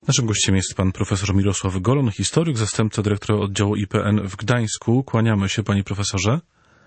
Naszym gościem jest pan profesor Mirosław Golon, historyk, zastępca dyrektora oddziału IPN w Gdańsku. Kłaniamy się, panie profesorze.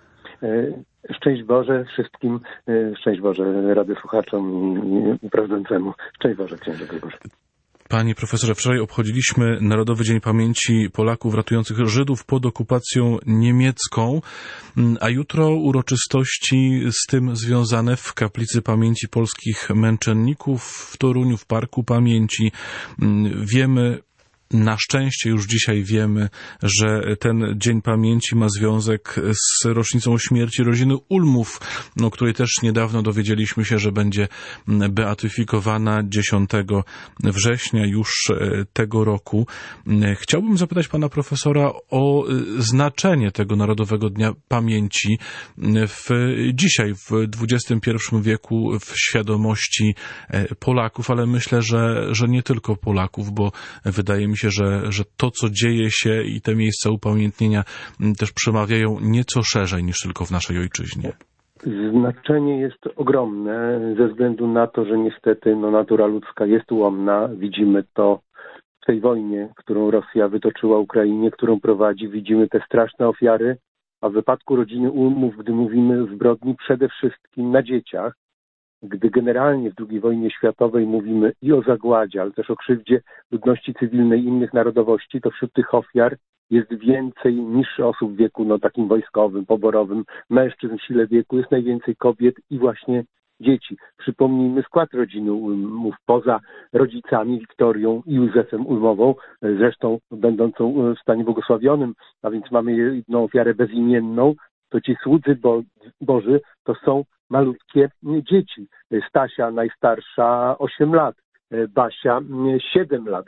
Szczęść Boże wszystkim, szczęść Boże radiosłuchaczom i prowadzącemu. Szczęść Boże, księże Grzegorz. Panie profesorze, wczoraj obchodziliśmy Narodowy Dzień Pamięci Polaków ratujących Żydów pod okupacją niemiecką, a jutro uroczystości z tym związane w Kaplicy Pamięci Polskich Męczenników w Toruniu, w Parku Pamięci. Wiemy, na szczęście już dzisiaj wiemy, że ten Dzień Pamięci ma związek z rocznicą śmierci rodziny Ulmów, o której też niedawno dowiedzieliśmy się, że będzie beatyfikowana 10 września już tego roku. Chciałbym zapytać pana profesora o znaczenie tego Narodowego Dnia Pamięci dzisiaj, w XXI wieku, w świadomości Polaków, ale myślę, że nie tylko Polaków, bo wydaje mi się, że to, co dzieje się i te miejsca upamiętnienia też przemawiają nieco szerzej niż tylko w naszej ojczyźnie. Znaczenie jest ogromne ze względu na to, że niestety natura ludzka jest ułomna. Widzimy to w tej wojnie, którą Rosja wytoczyła Ukrainie, którą prowadzi. Widzimy te straszne ofiary, a w wypadku rodziny Ulmów, gdy mówimy o zbrodni, przede wszystkim na dzieciach, gdy generalnie w II wojnie światowej mówimy i o zagładzie, ale też o krzywdzie ludności cywilnej i innych narodowości, to wśród tych ofiar jest więcej niż osób w wieku takim wojskowym, poborowym, mężczyzn w sile wieku, jest najwięcej kobiet i właśnie dzieci. Przypomnijmy skład rodziny Ulmów, poza rodzicami Wiktorią i Józefem Ulmową, zresztą będącą w stanie błogosławionym, a więc mamy jedną ofiarę bezimienną, to ci słudzy Boży to są malutkie dzieci. Stasia najstarsza 8 lat, Basia 7 lat,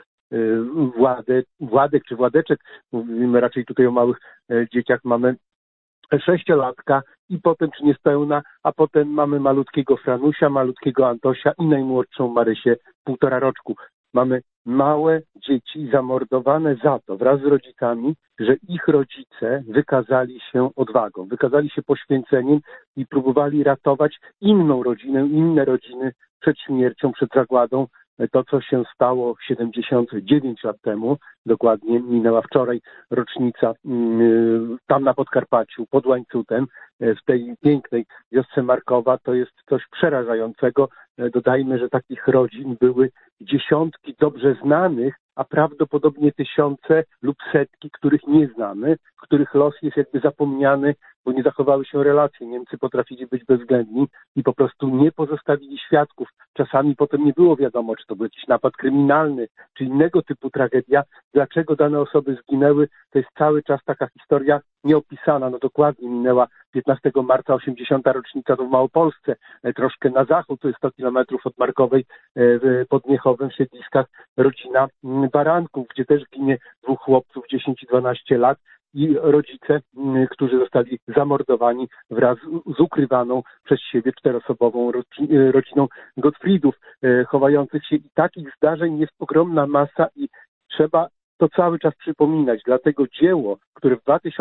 Władek czy Władeczek, mówimy raczej tutaj o małych dzieciach, mamy 6-latka i potem, czy niespełna, a potem mamy malutkiego Franusia, malutkiego Antosia i najmłodszą Marysię 1,5 roczku. Mamy małe dzieci zamordowane za to wraz z rodzicami, że ich rodzice wykazali się odwagą, wykazali się poświęceniem i próbowali ratować inną rodzinę, inne rodziny przed śmiercią, przed zagładą. To, co się stało 79 lat temu, dokładnie minęła wczoraj rocznica tam na Podkarpaciu, pod Łańcutem, w tej pięknej wiosce Markowa, to jest coś przerażającego. Dodajmy, że takich rodzin były dziesiątki dobrze znanych, a prawdopodobnie tysiące lub setki, których nie znamy, których los jest jakby zapomniany, bo nie zachowały się relacje. Niemcy potrafili być bezwzględni i po prostu nie pozostawili świadków. Czasami potem nie było wiadomo, czy to był jakiś napad kryminalny, czy innego typu tragedia. Dlaczego dane osoby zginęły, to jest cały czas taka historia nieopisana. Dokładnie minęła 15 marca 80. rocznica w Małopolsce, troszkę na zachód, to jest 100 kilometrów od Markowej, pod Miechowem w Siedliskach, rodzina Baranków, gdzie też ginie 2 chłopców 10 i 12 lat i rodzice, którzy zostali zamordowani wraz z ukrywaną przez siebie 4-osobową rodziną Gottfriedów chowających się. I takich zdarzeń jest ogromna masa i trzeba to cały czas przypominać. Dlatego dzieło, które w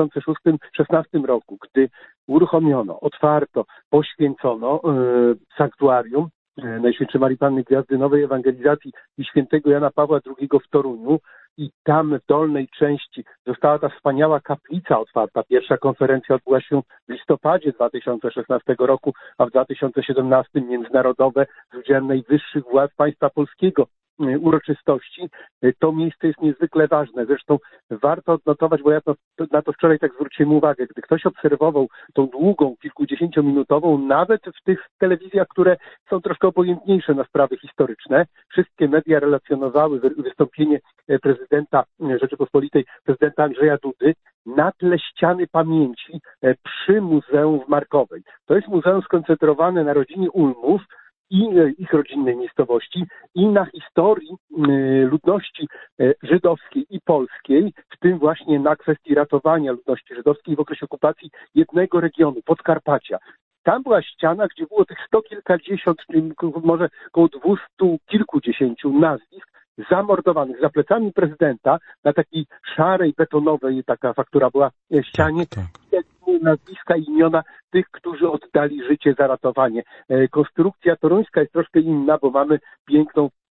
2016 roku, gdy uruchomiono, otwarto, poświęcono sanktuarium Najświętszej Marii Panny Gwiazdy Nowej Ewangelizacji i świętego Jana Pawła II w Toruniu, i tam w dolnej części została ta wspaniała kaplica otwarta. Pierwsza konferencja odbyła się w listopadzie 2016 roku, a w 2017 międzynarodowe z udziałem najwyższych władz państwa polskiego uroczystości. To miejsce jest niezwykle ważne. Zresztą warto odnotować, bo ja na to wczoraj tak zwróciłem uwagę, gdy ktoś obserwował tą długą, kilkudziesięciominutową, nawet w tych telewizjach, które są troszkę obojętniejsze na sprawy historyczne, wszystkie media relacjonowały wystąpienie prezydenta Rzeczypospolitej, prezydenta Andrzeja Dudy na tle ściany pamięci przy Muzeum w Markowej. To jest muzeum skoncentrowane na rodzinie Ulmów i ich rodzinnej miejscowości i na historii ludności żydowskiej i polskiej, w tym właśnie na kwestii ratowania ludności żydowskiej w okresie okupacji jednego regionu, Podkarpacia. Tam była ściana, gdzie było tych 100 kilkadziesiąt, może około 200 kilkudziesięciu nazwisk zamordowanych za plecami prezydenta na takiej szarej, betonowej, taka faktura była ścianie, nazwiska i imiona tych, którzy oddali życie za ratowanie. Konstrukcja toruńska jest troszkę inna, bo mamy piękną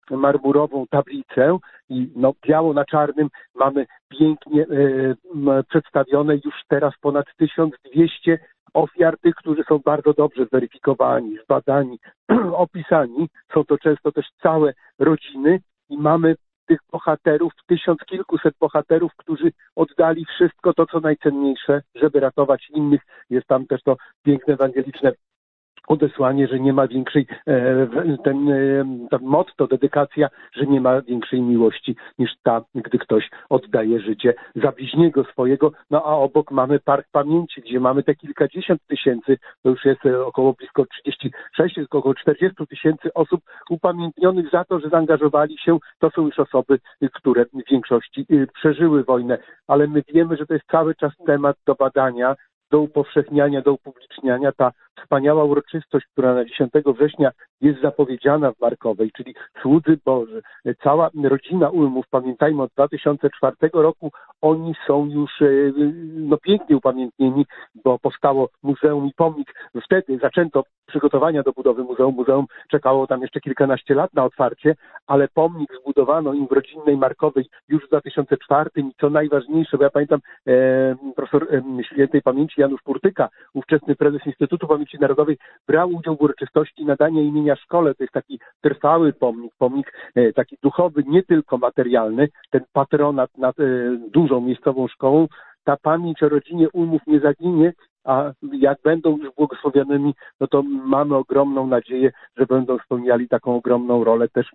marmurową tablicę i biało na czarnym mamy pięknie przedstawione już teraz ponad 1200 ofiar, tych, którzy są bardzo dobrze zweryfikowani, zbadani, opisani. Są to często też całe rodziny i mamy tych bohaterów, kilkuset bohaterów, którzy oddali wszystko to, co najcenniejsze, żeby ratować innych. Jest tam też to piękne ewangeliczne odesłanie, że nie ma większej, ten motto, dedykacja, że nie ma większej miłości niż ta, gdy ktoś oddaje życie za bliźniego swojego. No a obok mamy Park Pamięci, gdzie mamy te kilkadziesiąt tysięcy, to już jest około blisko 36, około 40 tysięcy osób upamiętnionych za to, że zaangażowali się. To są już osoby, które w większości przeżyły wojnę, ale my wiemy, że to jest cały czas temat do badania, do upowszechniania, do upubliczniania. Ta wspaniała uroczystość, która na 10 września jest zapowiedziana w Markowej, czyli Słudzy Boży. Cała rodzina Ulmów, pamiętajmy, od 2004 roku oni są już pięknie upamiętnieni, bo powstało muzeum i pomnik. Wtedy zaczęto przygotowania do budowy muzeum. Muzeum czekało tam jeszcze kilkanaście lat na otwarcie, ale pomnik zbudowano im w rodzinnej Markowej już w 2004 i co najważniejsze, bo ja pamiętam profesor świętej pamięci Janusz Purtyka, ówczesny prezes Instytutu Pamięci Narodowej, brał udział w uroczystości nadania imienia szkole. To jest taki trwały pomnik taki duchowy, nie tylko materialny, ten patronat nad dużą miejscową szkołą. Ta pamięć o rodzinie Ulmów nie zaginie, a jak będą już błogosławionymi, no to mamy ogromną nadzieję, że będą spełniali taką ogromną rolę też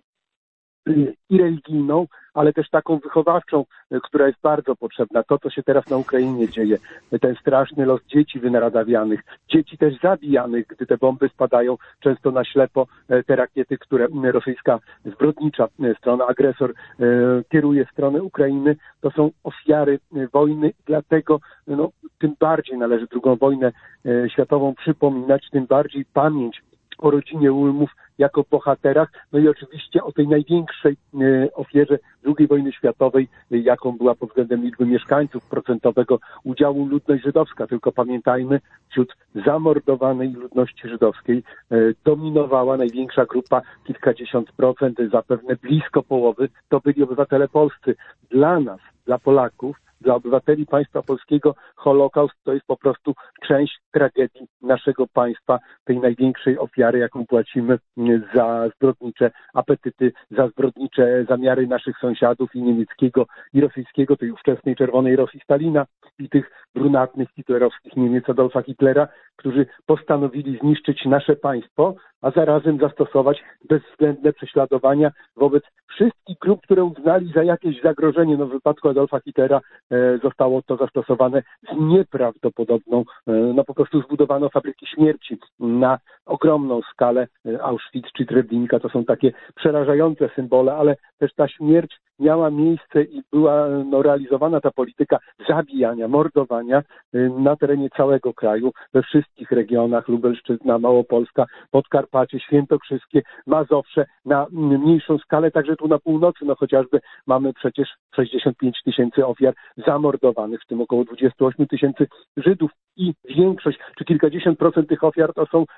i religijną, ale też taką wychowawczą, która jest bardzo potrzebna. To, co się teraz na Ukrainie dzieje, ten straszny los dzieci wynaradawianych, dzieci też zabijanych, gdy te bomby spadają często na ślepo, te rakiety, które rosyjska zbrodnicza strona, agresor kieruje w stronę Ukrainy, to są ofiary wojny, dlatego tym bardziej należy II wojnę światową przypominać, tym bardziej pamięć o rodzinie Ulmów jako bohaterach, no i oczywiście o tej największej ofierze II wojny światowej, jaką była pod względem liczby mieszkańców, procentowego udziału ludność żydowska. Tylko pamiętajmy, wśród zamordowanej ludności żydowskiej dominowała największa grupa, kilkadziesiąt procent, zapewne blisko połowy, to byli obywatele polscy. Dla nas, dla Polaków, dla obywateli państwa polskiego Holokaust to jest po prostu część tragedii naszego państwa, tej największej ofiary, jaką płacimy za zbrodnicze apetyty, za zbrodnicze zamiary naszych sąsiadów i niemieckiego, i rosyjskiego, tej ówczesnej czerwonej Rosji Stalina i tych brunatnych hitlerowskich Niemiec Adolfa Hitlera, którzy postanowili zniszczyć nasze państwo, a zarazem zastosować bezwzględne prześladowania wobec wszystkich grup, które uznali za jakieś zagrożenie. W wypadku Adolfa Hitlera zostało to zastosowane z nieprawdopodobną, po prostu zbudowano fabryki śmierci na ogromną skalę. Auschwitz czy Treblinka to są takie przerażające symbole, ale też ta śmierć miała miejsce i była realizowana ta polityka zabijania, mordowania na terenie całego kraju, we wszystkich regionach, Lubelszczyzna, Małopolska, Podkarpacie, Świętokrzyskie, Mazowsze, na mniejszą skalę, także tu na północy, chociażby mamy przecież 65 tysięcy ofiar zamordowanych, w tym około 28 tysięcy Żydów i większość, czy kilkadziesiąt procent tych ofiar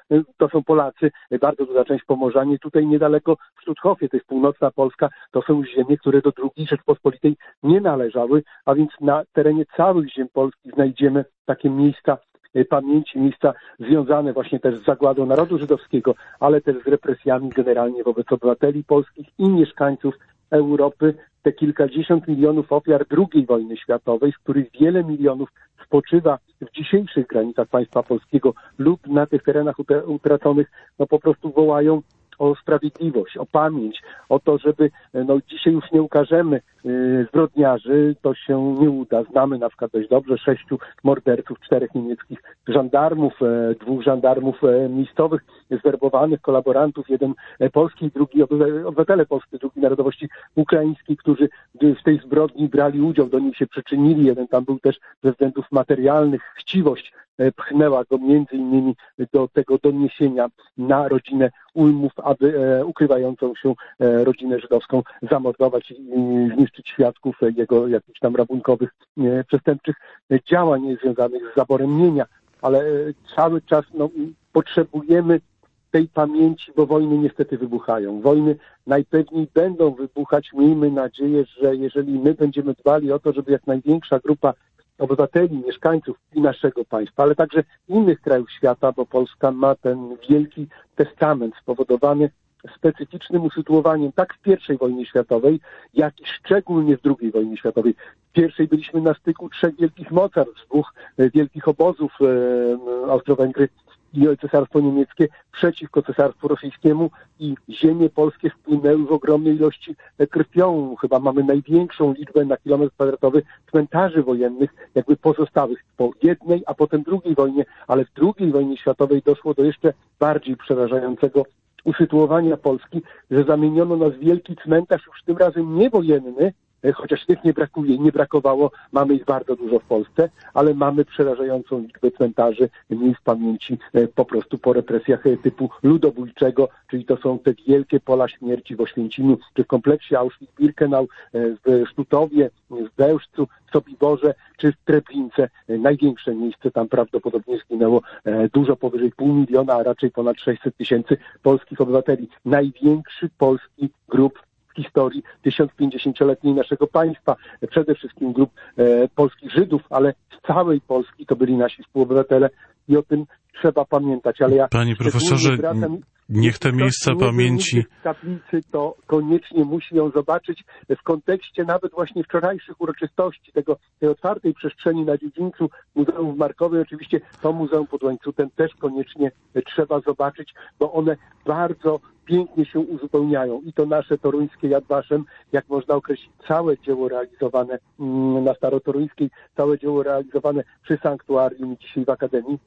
to są Polacy, bardzo duża część Pomorzanie, tutaj niedaleko w Sztuthofie, to jest północna Polska, to są ziemie, które do II Rzeczpospolitej nie należały, a więc na terenie całych ziem polskich znajdziemy takie miejsca pamięci, miejsca związane właśnie też z zagładą narodu żydowskiego, ale też z represjami generalnie wobec obywateli polskich i mieszkańców Europy. Te kilkadziesiąt milionów ofiar II wojny światowej, z których wiele milionów spoczywa w dzisiejszych granicach państwa polskiego lub na tych terenach utraconych, po prostu wołają o sprawiedliwość, o pamięć, o to, żeby dzisiaj już nie ukażemy zbrodniarzy, to się nie uda. Znamy na przykład dość dobrze 6 morderców, 4 niemieckich żandarmów, 2 żandarmów miejscowych, zwerbowanych kolaborantów, jeden polski, drugi obywatele polscy, drugi narodowości ukraińskiej, którzy w tej zbrodni brali udział, do nich się przyczynili. Jeden tam był też ze względów materialnych, chciwość pchnęła go między innymi do tego doniesienia na rodzinę Ulmów, aby ukrywającą się rodzinę żydowską zamordować i zniszczyć świadków jego jakichś tam rabunkowych, przestępczych działań związanych z zaborem mienia. Ale cały czas potrzebujemy tej pamięci, bo wojny niestety wybuchają. Wojny najpewniej będą wybuchać. Miejmy nadzieję, że jeżeli my będziemy dbali o to, żeby jak największa grupa obywateli, mieszkańców i naszego państwa, ale także innych krajów świata, bo Polska ma ten wielki testament spowodowany specyficznym usytuowaniem tak w I wojnie światowej, jak i szczególnie w II wojnie światowej. W pierwszej byliśmy na styku trzech wielkich mocarstw, dwóch wielkich obozów, Austro-Węgry i Cesarstwo Niemieckie przeciwko Cesarstwu Rosyjskiemu i ziemie polskie spłynęły w ogromnej ilości krwią. Chyba mamy największą liczbę na kilometr kwadratowy cmentarzy wojennych, jakby pozostałych po jednej, a potem II wojnie, ale w II wojnie światowej doszło do jeszcze bardziej przerażającego usytuowania Polski, że zamieniono nas w wielki cmentarz, już tym razem niewojenny, chociaż tych nie brakuje, nie brakowało, mamy ich bardzo dużo w Polsce, ale mamy przerażającą liczbę cmentarzy, miejsc pamięci po prostu po represjach typu ludobójczego, czyli to są te wielkie pola śmierci w Oświęcimiu, czy w kompleksie Auschwitz-Birkenau, w Sztutowie, w Bełżcu, w Sobiborze, czy w Treblince. Największe miejsce, tam prawdopodobnie zginęło dużo powyżej 500 000, a raczej ponad 600 000 polskich obywateli. Największy polski grób historii 1050-letniej naszego państwa, przede wszystkim grup polskich Żydów, ale z całej Polski to byli nasi współobywatele i o tym trzeba pamiętać. Ale ja Panie profesorze, niech te miejsca pamięci... W kaplicy to koniecznie musi ją zobaczyć w kontekście nawet właśnie wczorajszych uroczystości tej otwartej przestrzeni na dziedzińcu Muzeum w Markowej. Oczywiście to Muzeum pod Łańcutem też koniecznie trzeba zobaczyć, bo one bardzo pięknie się uzupełniają. I to nasze toruńskie Yad Vashem, jak można określić, całe dzieło realizowane na Starotoruńskiej, całe dzieło realizowane przy sanktuarium i dzisiaj w Akademii,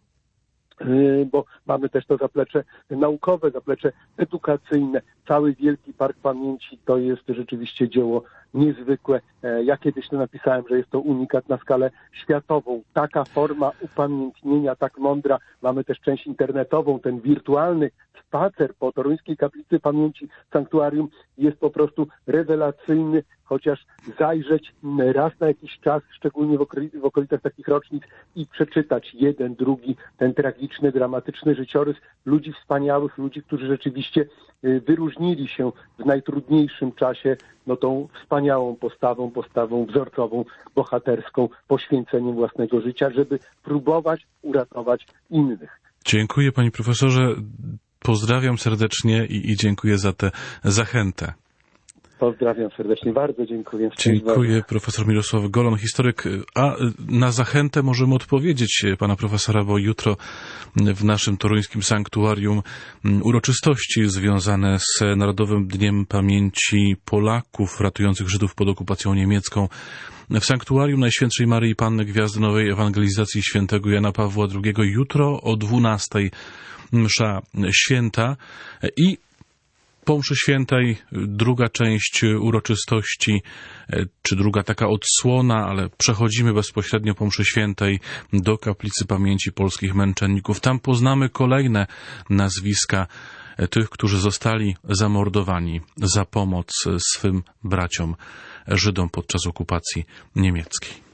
bo mamy też to zaplecze naukowe, zaplecze edukacyjne. Cały Wielki Park Pamięci to jest rzeczywiście dzieło niezwykłe. Ja kiedyś to napisałem, że jest to unikat na skalę światową. Taka forma upamiętnienia, tak mądra. Mamy też część internetową, ten wirtualny spacer po Toruńskiej Kaplicy Pamięci Sanktuarium jest po prostu rewelacyjny, chociaż zajrzeć raz na jakiś czas, szczególnie w okolicach takich rocznic i przeczytać jeden, drugi, ten tragiczny, dramatyczny życiorys ludzi wspaniałych, ludzi, którzy rzeczywiście wyróżnili się w najtrudniejszym czasie tą wspaniałą postawą wzorcową, bohaterską, poświęceniem własnego życia, żeby próbować uratować innych. Dziękuję, panie profesorze. Pozdrawiam serdecznie i dziękuję za tę zachętę. Pozdrawiam serdecznie, bardzo dziękuję. Dziękuję, profesor Mirosław Golon, historyk. A na zachętę możemy odpowiedzieć pana profesora, bo jutro w naszym toruńskim sanktuarium uroczystości związane z Narodowym Dniem Pamięci Polaków ratujących Żydów pod okupacją niemiecką. W sanktuarium Najświętszej Maryi Panny Gwiazdy Nowej Ewangelizacji świętego Jana Pawła II jutro o 12:00 msza święta i po mszy świętej druga część uroczystości, czy druga taka odsłona, ale przechodzimy bezpośrednio po mszy świętej do Kaplicy Pamięci Polskich Męczenników. Tam poznamy kolejne nazwiska tych, którzy zostali zamordowani za pomoc swym braciom Żydom podczas okupacji niemieckiej.